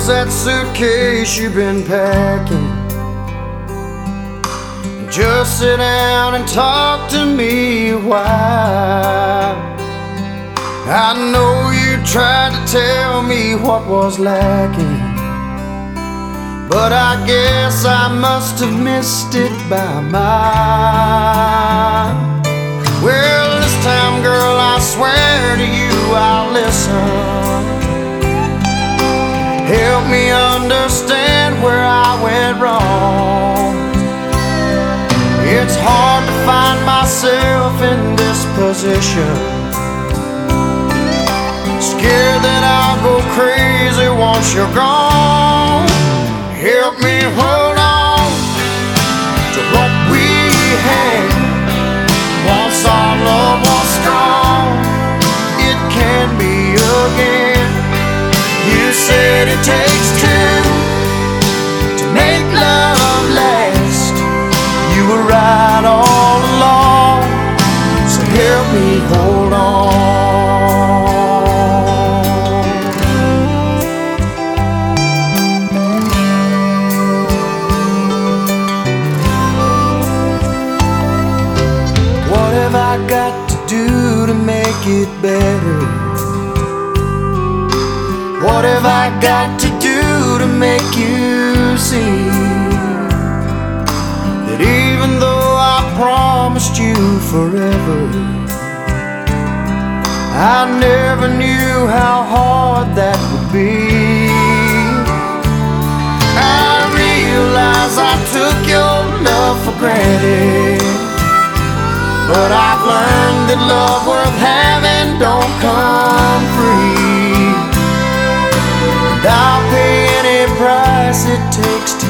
that suitcase you've been packing. Just sit down and talk to me a while. I know you tried to tell me what was lacking, but I guess I must have missed it by mile. Well, this time, girl, I swear to you I'll listen. Help me understand where I went wrong. It's hard to find myself in this position, scared that I'll go crazy once you're gone. Help me hold on to what we had. Once our love was strong, it can be again. You said it takes two to make love last. You were right all along, so help me hold on. What have I got to do to make it better? What have I got to do to make you see that even though I promised you forever, I never knew how hard that would be? I realize I took your love for granted, but I've learned that love worth having don't come free. And I'll pay any price it takes to